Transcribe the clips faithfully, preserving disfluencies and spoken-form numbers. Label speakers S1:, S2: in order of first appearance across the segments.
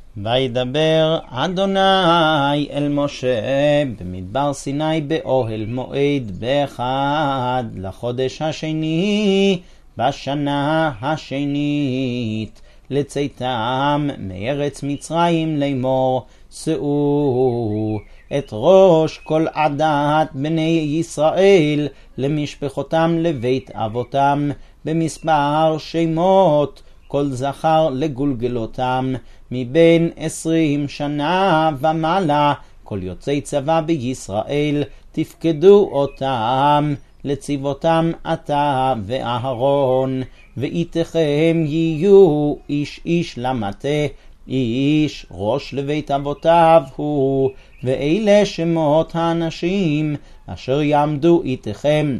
S1: וידבר אדוני אל משה במדבר סיני באוהל מועד באחד לחודש השני בשנה השנית לצאתם מארץ מצרים לאמור, שאו את ראש כל עדת בני ישראל למשפחותם לבית אבותם במספר שמות כל זכר לגולגלותם מבין עשרים שנה ומעלה כל יוצאי צבא בישראל תפקדו אותם לצבאותם אתה ואהרון, ואיתכם יהיו איש איש למטה, איש ראש לבית אבותיו הוא, ואלה שמות האנשים אשר יעמדו איתכם.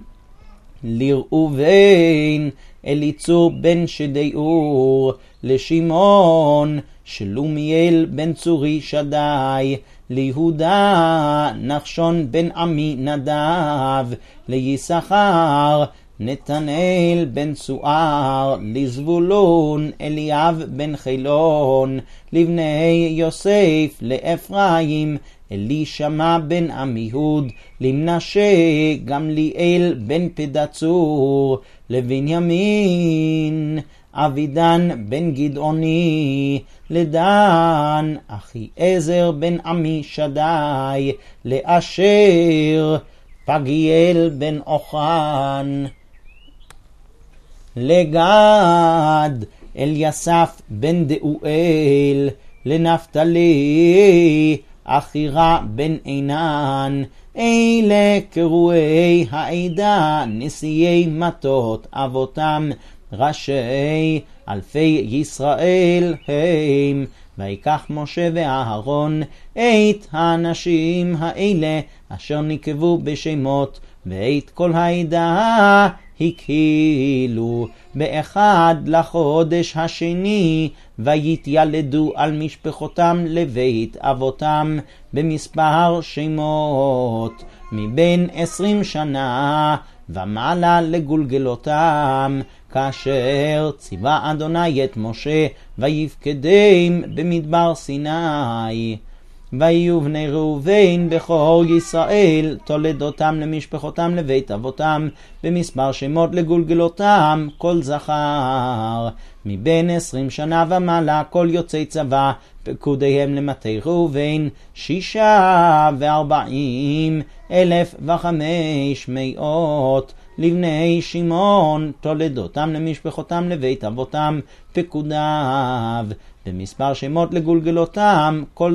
S1: לראובן אליצור בן שדאור, לשמעון שלומיאל בן צורי שדי, ליהודה נחשון בן עמי נדב, ליששכר נתנאל בן צוער, לזבולון אליאב בן חילון, לבני יוסף לאפרים אלישמע בן עמיהוד, למנשה גמליאל בן פדצור, לבנימין אבידן בן גדעוני, לדן אחי עזר בן עמי שדי, לאשר פגיאל בן אוחן, לגד אליסף בן דאואל, לנפתלי אחירה בן עינן. אלה קרואי העדה נשיאי מטות אבותם, ראשי אלפי ישראל הם. ויקח משה ואהרון את האנשים האלה אשר נקבו בשמות, ואת כל העדה הקהילו באחד לחודש השני, ויתילדו על משפחותם לבית אבותם במספר שמות מבין עשרים שנה ומעלה לגולגלותם, כאשר ציווה אדוני את משה ויפקדם במדבר סיני. ויהיו בני ראובן בכור ישראל תולדותם למשפחותם לבית אבותם במספר שמות לגולגלותם כל זכר מבין עשרים שנה ומעלה כל יוצאי צבא פקודיהם למטה ראובן שישה וארבעים אלף וחמש מאות. לבני שמעון תולדותם למשפחותם לבית אבותם פקודיו במספר שמות לגולגלותם כל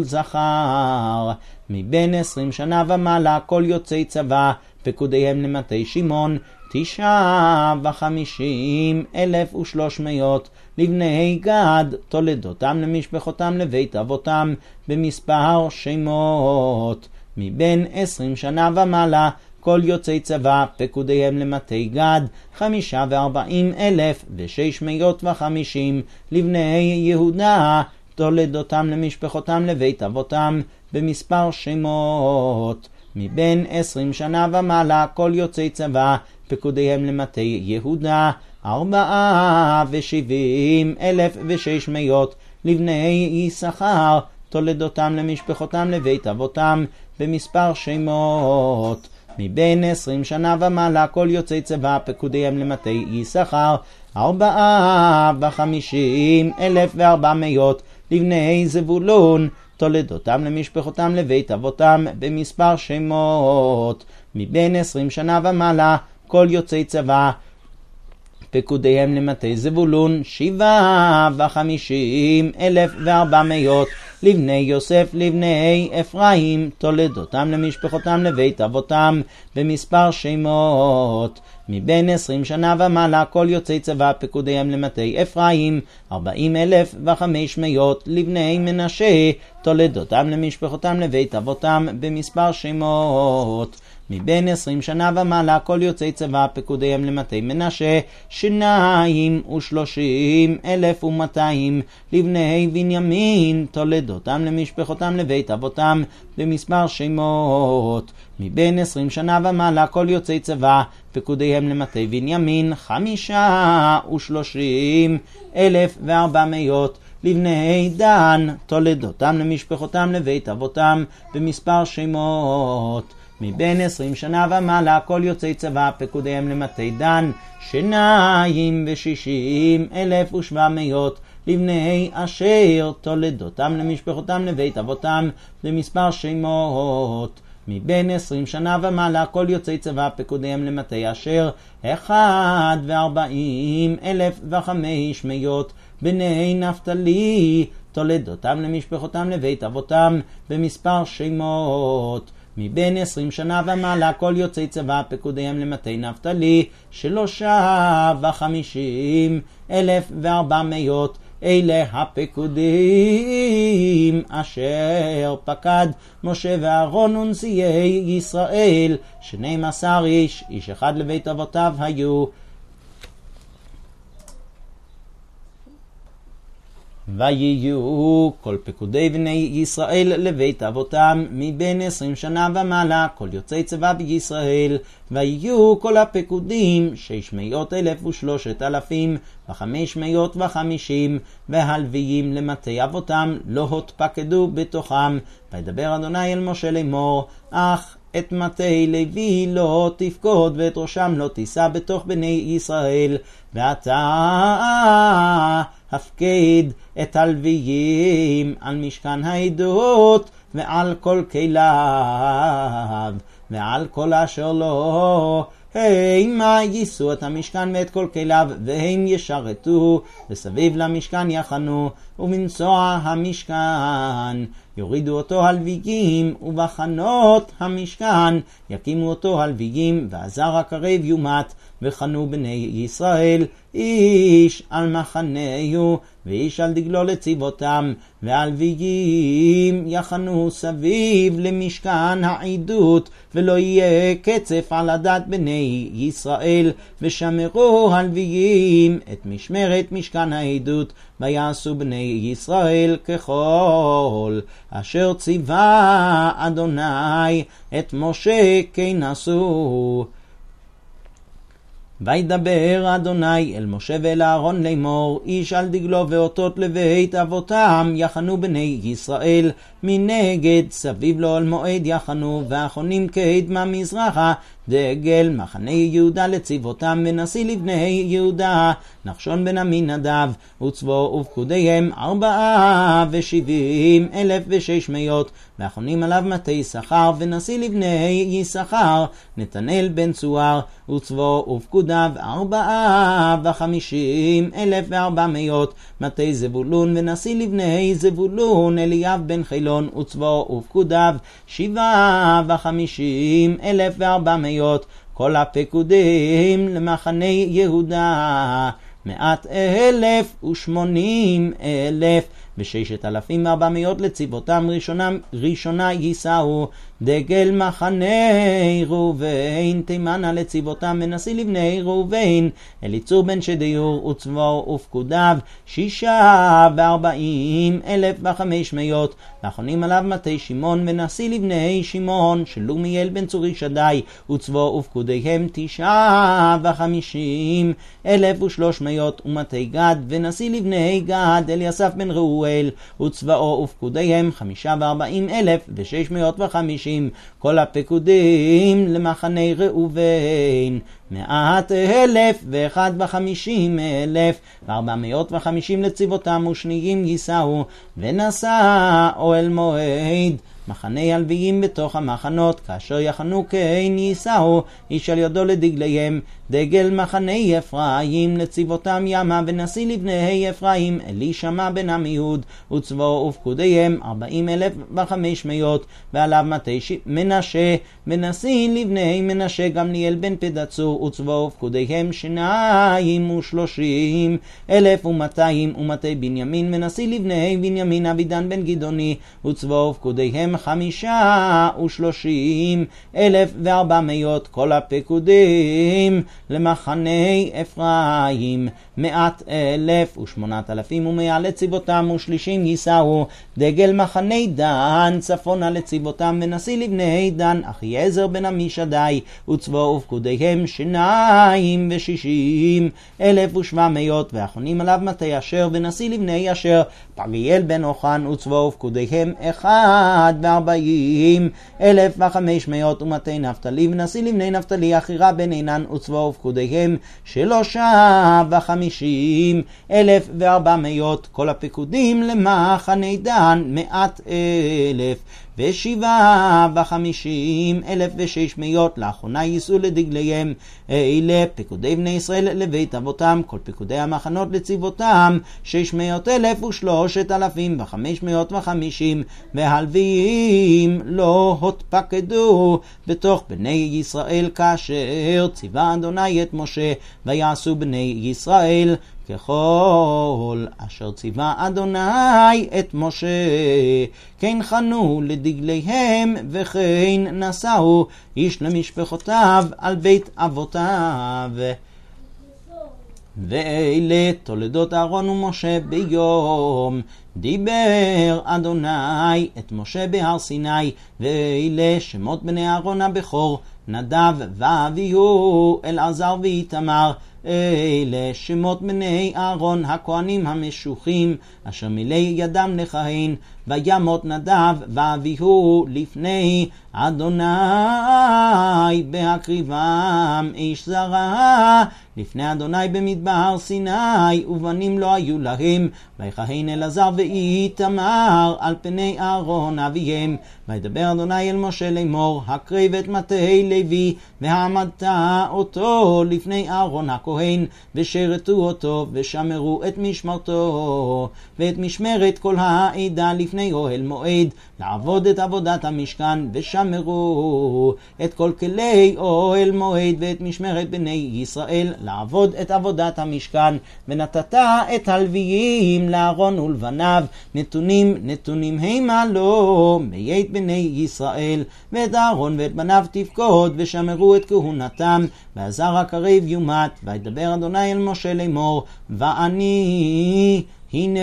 S1: זכר מבין עשרים שנה ומעלה כל יוצאי צבא פקודיהם למטה שמעון תשעה וחמישים אלף ושלוש מאות. לבני גד תולדותם למשפחותם לבית אבותם במספר שמות מבין עשרים שנה ומעלה כל יוצאי צבא פקודיהם למטה גד חמישה וארבעים אלף ושש מאות וחמישים. לבני יהודה תולדותם למשפחותם לבית אבותם במספר שמות מבין עשרים שנה ומעלה כל יוצאי צבא פקודיהם למטה יהודה ארבעה ושבעים אלף ושש מאות. לבני יששכר תולדותם למשפחותם לבית אבותם במספר שמות מבין עשרים שנה ומעלה כל יוצאי צבא פקודיהם למטה יששכר ארבעה וחמישים אלף וארבע מאות. לבני זבולון תולדותם למשפחותם לבית אבותם במספר שמות מבין עשרים שנה ומעלה כל יוצאי צבא פקודיהם למטה זבולון שבעה וחמישים אלף וארבע מאות. לבני יוסף לבני אפרים תולדותם למשפחותם לבית אבותם במספר שמות מבין עשרים שנה ומעלה כל יוצאי צבא פקודיהם למטה אפרים ארבעים אלף וחמש מאות. לבני מנשה תולדותם למשפחותם לבית אבותם במספר שמות מבין עשרים שנה ומעלה כל יוצאי צבא פקודיהם למטה מנשה שניים ושלושים אלף ומאתיים. לבני בנימין תולדותם למשפחותם לבית אבותם במספר שמות מבין עשרים שנה ומעלה כל יוצאי צבא פקודיהם למטה בנימין חמישה ושלושים אלף וארבע מאות. לבני דן, תולדותם למשפחותם לבית אבותם, במספר שמות. מבין עשרים שנה ומעלה כל יוצאי צבא פקודיהם למטה דן, שניים ושישים אלף ושבע מאות. לבני אשר, תולדותם למשפחותם לבית אבותם, במספר שמות. מבין עשרים שנה ומעלה כל יוצאי צבא פקודיהם למטה אשר, אחד וארבעים אלף וחמש מאות. בני נפתלי, תולדותם למשפחותם לבית אבותם, במספר שמות. מבין עשרים שנה ומעלה כל יוצאי צבא פקודיהם למטה נפתלי, שלושה וחמישים אלף וארבע מאות. אלה הפקודים אשר פקד משה ואהרון ונשיאי ישראל, שנים עשר איש, איש אחד לבית אבותיו היו. ויהיו כל פקודי בני ישראל לבית אבותם מבין עשרים שנה ומעלה כל יוצאי צבא בישראל. ויהיו כל הפקודים שש מאות אלף ושלושת אלפים וחמש מאות וחמישים, והלוויים למטה אבותם לא התפקדו בתוכם. וידבר אדוני אל משה לאמור, אך את מטה לוי לא תפקוד ואת ראשם לא תישא בתוך בני ישראל, ואתה הפקד את הלוויים על משכן העדות ועל כל כליו ועל כל אשר לו, המה יישאו את המשכן ואת כל כליו, והם ישרתו וסביב למשכן יחנו, ובנסוע המשכן יורידו אותו הלוויים, ובחנות המשכן יקימו אותו הלוויים, ועזר הקרב יומת, וחנו בני ישראל איש על מחנהו ואיש על דגלו לצבאותם, והלוויים יחנו סביב למשכן העדות, ולא יהיה קצף על עדת בני ישראל. ושמרו הלוויים את משמרת משכן העדות, ויעשו בני ישראל ככל אשר ציווה אדוני את משה כן עשו. וידבר אדוני אל משה ואל אהרון לאמור, איש על דגלו ואותות לבית אבותם יחנו בני ישראל, מנגד סביב לו על מועד יחנו, והחונים קדמה מזרחה דגל מחנה יהודה לצבאותם, ונשיא לבני יהודה נחשון בן עמינדב וצבו ופקודיהם ארבעה ושבעים אלף ושש מאות, והחונים עליו מטה יששכר, ונשיא לבני יששכר נתנאל בן צוהר וצבו ופקודיו ארבעה וחמישים אלף וארבע מאות. מטה זבולון, ונשיא לבני זבולון אליאב בן חילון וצבו ופקודיו שבעה וחמישים אלף וארבע מאות. כל הפקודים למחנה יהודה מאת אלף ושמונים אלף וששת אלפים וארבע מאות לצבאותם. ראשונה, ראשונה יישאו דגל מחנה ראובן תימנה לצבאותם, ונשיא לבני ראובן אליצור בן שדיור וצבו ופקודיו שישה וארבעים אלף וחמש מאות. ואחרונים עליו מטה שמעון, ונשיא לבני שמעון שלומיאל בן צורי שדי וצבו ופקודיהם תשעה וחמישים אלף ושלוש מאות. ומטה גד, ונשיא לבני גד אליסף בן ראואל וצבאו ופקודיהם חמישה וארבעים אלף ושש מאות וחמישים. כל הפקודים למחנה ראובן מאת אלף ואחד וחמישים אלף וארבע מאות וחמישים לצבאותם, ושניים יישאו. ונשא אוהל מועד מחנה הלוויים בתוך המחנות, כאשר יחנו כן יישאו איש על ידו לדגליהם. דגל מחנה אפרים לצבאותם ימה, ונשיא לבני אפרים אלישמע בן עמיהוד וצבאו ופקודיהם ארבעים אלף וחמש מאות. ועליו מטה מנשה, ונשיא לבני מנשה גמליאל בן פדצור וצבאו ופקודיהם שניים ושלושים אלף ומאתיים. ומטה בנימין, ונשיא לבני בנימין אבידן בן גדעוני וצבאו ופקודיהם חמישה ושלושים אלף וארבע מאות. כל הפקודים למחנה אפרים מאת אלף ושמונת אלפים ומאה לצבאותם ושלישים יישאו. דגל מחנה דן צפונה לצבאותם ונשיא לבני דן אחיעזר בן עמישדי וצבאו ופקודיהם שניים ושישים אלף ושבע מאות ואחרונים עליו מטה אשר ונשיא לבני אשר פגיאל בן אוחן וצבאו ופקודיהם אחד וארבעים אלף וחמש מאות ומטה נפתלי ונשיא לבני נפתלי אחירה בן עינן וצבאו ופקודיהם שלושה וחמישים אלף וארבע מאות. כל הפקודים למחנה דן מאת אלף ושבעה וחמישים אלף ושש מאות. לאחרונה ייסעו לדגליהם. אלה פקודי בני ישראל לבית אבותם, כל פקודי המחנות לצבאותם שש מאות אלף ושלושת אלפים וחמש מאות וחמישים. והלוויים לא התפקדו בתוך בני ישראל כאשר ציווה אדוני את משה, ויעשו בני ישראל ככל אשר ציווה אדוני את משה, כן חנו לדגליהם וכן נשאו איש למשפחותיו על בית אבותיו. ואלה תולדות אהרון ומשה ביום דיבר אדוני את משה בהר סיני. ואלה שמות בני אהרון הבכור, נדב ואביהו, אלעזר ואיתמר. אלה שמות בני אהרון הכהנים המשוחים אשר מילא ידם לכהן. וימות נדב ואביהו לפני אדוני בהקריבם איש זרע לפני אדוני במדבר סיני, ובנים לא היו להם. ויכהן אלעזר ואיתמר על פני אהרון אביהם. וידבר אדוני אל משה לאמור, הקרב את מטה לוי והעמדת אותו לפני אהרון הכהן, ושרתו אותו ושמרו את משמרתו ואת משמרת כל העדה לפני אוהל מועד לעבוד את עבודת המשכן, ושמרו את כל כלי אוהל מועד ואת משמרת בני ישראל לעבוד את עבודת המשכן. ונתת את הלוויים לאהרון ולבניו נתונים נתונים המה לו מית בני ישראל. ואת אהרון ואת בניו תפקוד ושמרו את כהונתם, והזר הקרב יומת. וידבר אדוני אל משה לאמור, ואני הנה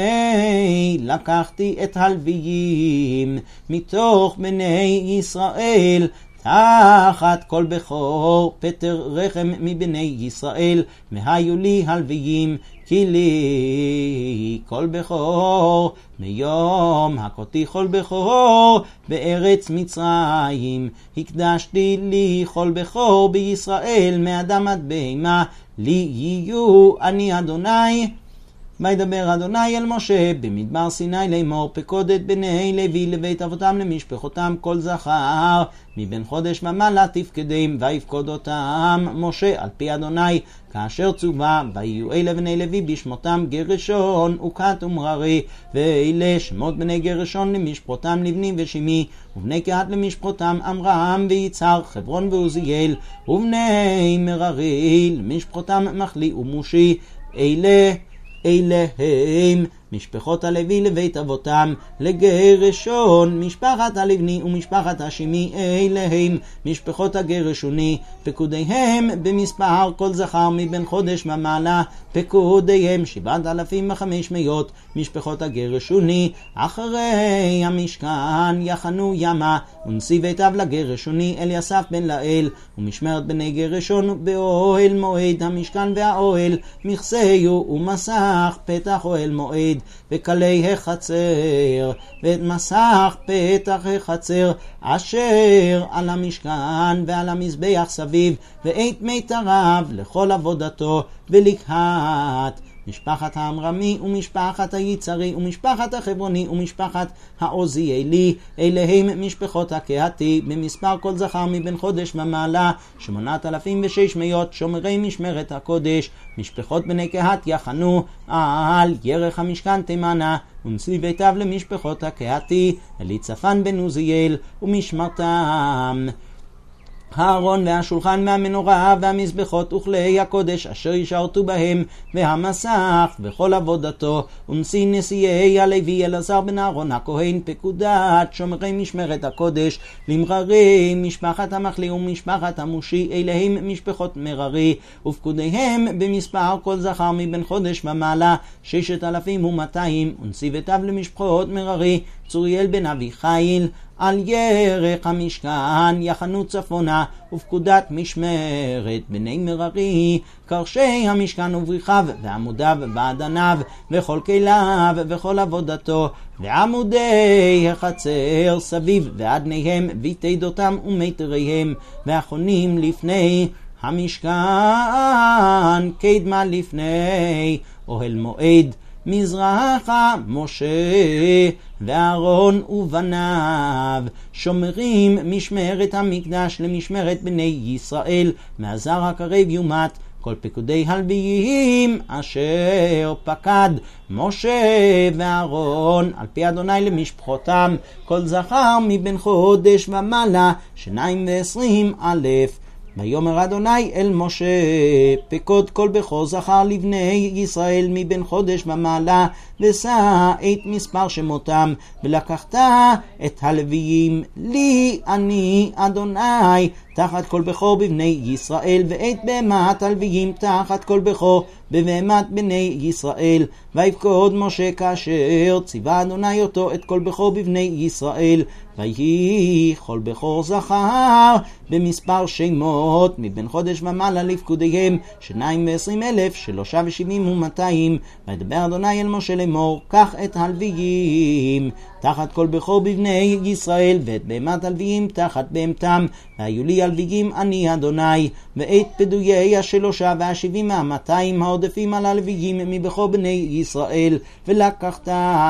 S1: לקחתי את הלוויים מתוך בני ישראל תחת כל בכור פטר רחם מבני ישראל, והיו לי הלוויים כי לי כל בכור מיום הכותי כל בכור בארץ מצרים. הקדשתי לי כל בכור בישראל מאדם עד בהמה, לי יהיו אני אדוני. וידבר אדוני אל משה במדבר סיני לאמור, פקוד את בני לוי לבית אבותם למשפחותם כל זכר מבין חודש ומעלה תפקדם. ויפקוד אותם משה על פי אדוני כאשר צווה. ויהיו אלה בני לוי בשמותם גרשון וקהת ומררי. ואלה שמות בני גרשון למשפחותם לבני ושמי, ובני קהת למשפחותם אמרם ויצהר חברון ועוזיאל. ובני מררי למשפחותם מחלי ומושי. אלה אלה הם משפחות הלוי לבית אבותם לגרשון, משפחת הלבני ומשפחת השמי. אלה הם משפחות הגרשוני, פקודיהם במספר כל זכר מבין חודש ומעלה, פקודיהם שבעת אלפים וחמש מאות. משפחות הגרשוני אחרי המשכן יחנו ימה, ונשיא ביתיו לגרשוני אליסף בן לאל. ומשמרת בני גרשון באוהל מועד המשכן והאוהל, מכסהו ומסך פתח אוהל מועד וכלי החצר, ואת מסך פתח החצר אשר על המשכן ועל המזבח סביב, ואת מיתריו לכל עבודתו, ולקהת משפחת האמרמי ומשפחת היצרי ומשפחת החברוני ומשפחת העוזיאלי. אליהם משפחות הקהתי במספר כל זכר מבין חודש ומעלה שמונת אלפים ושש מאות שומרי משמרת הקודש. משפחות בני קהת יחנו על ירך המשכן תימנה, ונשיא ביתיו למשפחות הקהתי אליצפן בן עוזיאל ומשמרתם. הארון והשולחן והמנורה והמזבחות וכלי הקודש אשר ישרתו בהם והמסך וכל עבודתו ונשיא נשיאי הלוי אלעזר בן אהרון הכהן פקודת שומרי משמרת הקודש למררי משפחת המחלי ומשפחת המושי אליהם משפחות מררי ופקודיהם במספר כל זכר מבין חודש ומעלה ששת אלפים ומאתיים ונשיא ותיו למשפחות מררי צוריאל בן אביחיל על ירך המשכן יחנו צפונה ופקודת משמרת בני מררי קרשי המשכן ובריחיו ועמודיו ועדניו וכל כליו וכל עבודתו ועמודי החצר סביב ועדניהם ותידותם ומיתריהם והחונים לפני המשכן קדמה לפני אוהל מועד מזרחה משה ואהרון ובניו שומרים משמרת המקדש למשמרת בני ישראל מהזר הקרב יומת כל פקודי הלוויים אשר פקד משה ואהרון על פי אדוני למשפחותם כל זכר מבין חודש ומעלה שניים ועשרים אלף. ויאמר אדוני אל משה פקוד כל בכור זכר לבני ישראל מבין חודש ומעלה ושא את מספר שמותם ולקחת את הלוויים לי אני אדוני תחת כל בכור בבני ישראל ואת בהמת הלוויים תחת כל בכור בבהמת בני ישראל ויפקוד משה כאשר ציווה אדוני אותו את כל בכור בבני ישראל ויהי כל בכור זכר במספר שמות מבין חודש ומעלה לפקודיהם שניים ועשרים אלף שלושה ושבעים ומאתיים וידבר אדוני אל משה לאמור קח את הלוויים תחת כל בכור בבני ישראל ואת בהמת הלוויים תחת בהמתם והיו לי הלוויים אני אדוני ואת פדויי השלושה והשבעים והמאתיים העודפים על הלוויים מבכור בני ישראל ולקחת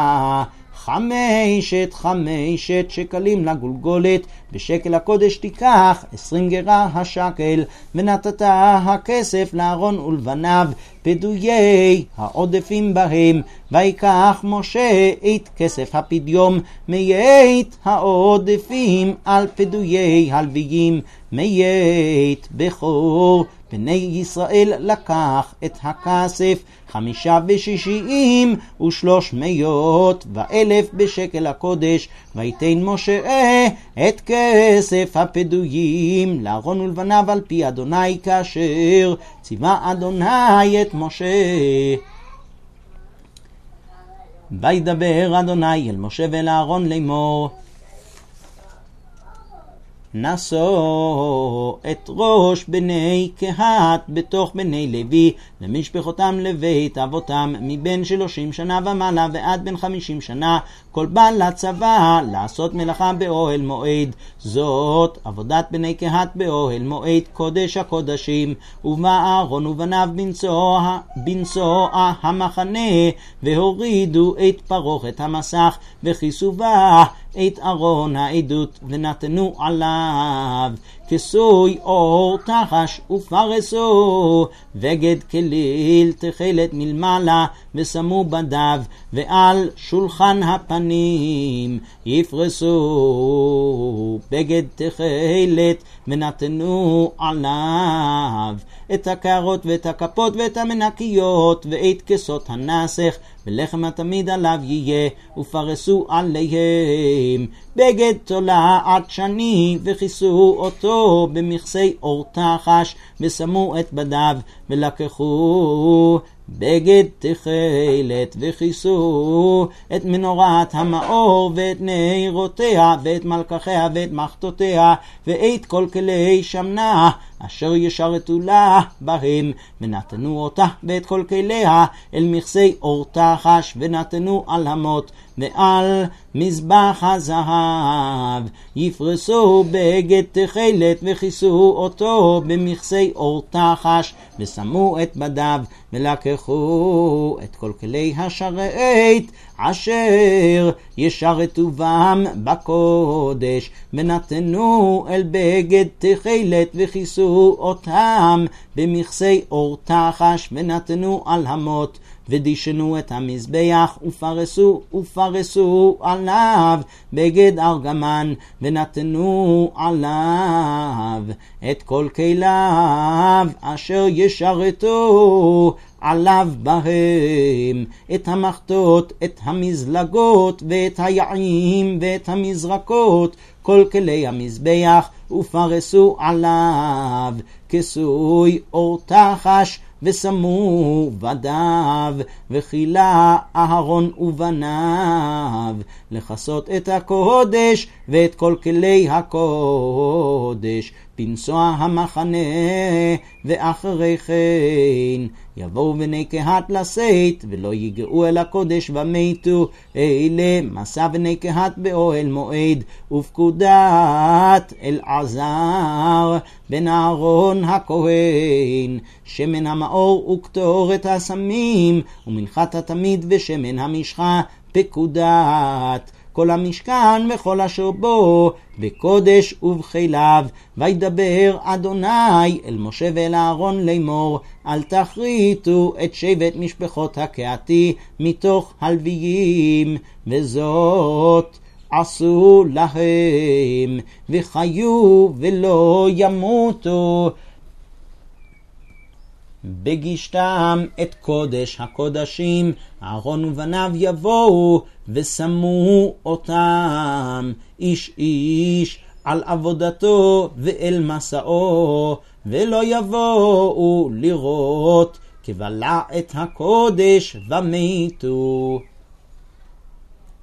S1: חמשת חמשת שקלים לגולגולת בשקל הקודש תיקח עשרים גרה השקל ונתת הכסף לאהרון ולבניו פדויי העודפים בהם ויקח משה את כסף הפדיום מית העודפים על פדויי הלוויים מית בכור בני ישראל לקח את הכסף חמישה ושישים ושלוש מאות ואלף בשקל הקודש ויתן משה את כסף הפדויים לאהרון ולבניו על פי אדוני כאשר ציווה אדוני את משה. וידבר אדוני אל משה ואל אהרון לאמור נשוא את ראש בני קהת בתוך בני לוי למשפחותם לבית אבותם מבין שלושים שנה ומעלה ועד בין חמישים שנה כל בעל לצבא לעשות מלאכה באוהל מועד זאת עבודת בני קהת באוהל מועד קודש הקודשים ובא אהרון ובניו בנסוע בנסוע המחנה והורידו את פרוכת המסך וכיסו בה את ארון העדות ונתנו עליו כסוי אור תחש ופרסו בגד כליל תכלת מלמעלה ושמו בדיו ועל שולחן הפנים יפרסו בגד תכלת ונתנו עליו את הקערות ואת הכפות ואת המנקיות ואת כסות הנסך ולחם התמיד עליו יהיה ופרסו עליהם בגד תולעת שני וכיסו אותו במכסי אור תחש ושמו את בדיו ולקחו בגד תכלת וכיסו את מנורת המאור ואת נהירותיה ואת מלקחיה ואת מחתותיה ואת כל כלי שמנה אשר ישרתו לה בהם ונתנו אותה ואת כל כליה אל מכסי אור תחש ונתנו על המות ועל מזבח הזהב יפרסו בגד תכלת וכיסו אותו במכסי אור תחש ושמו את בדיו ולקחו את כל כלי השרת אשר ישרתו בם בקודש ונתנו אל בגד תכלת וכיסו אותם במכסי אור תחש ונתנו על המות ודישנו את המזבח ופרסו ופרסו עליו בגד ארגמן ונתנו עליו את כל כליו אשר ישרתו עליו בהם, את המחטות, את המזלגות ואת היעים ואת המזרקות, כל כלי המזבח ופרסו עליו כסוי אור תחש ושמו בדיו, וכילה אהרון ובניו לכסות את הקודש ואת כל כלי הקודש בנסוע המחנה. ואחרי כן יבואו בני קהת לשאת ולא יגעו אל הקודש ומתו. אלה מסע בני קהת באוהל מועד ופקודת אלעזר בן אהרון הכהן, שמן המאור וקטורת הסמים ומנחת התמיד ושמן המשחה, פקודת כל המשכן וכל אשר בו בקודש ובחיליו. וידבר אדוני אל משה ואל אהרון לאמור, אל תכריתו את שבט משפחות הקהתי מתוך הלוויים, וזאת עשו להם וחיו ולא ימותו. בגישתם את קודש הקודשים אהרון ובניו יבואו ושמו אותם איש איש על עבודתו ואל מסעו, ולא יבואו לראות כבלע את הקודש ומתו.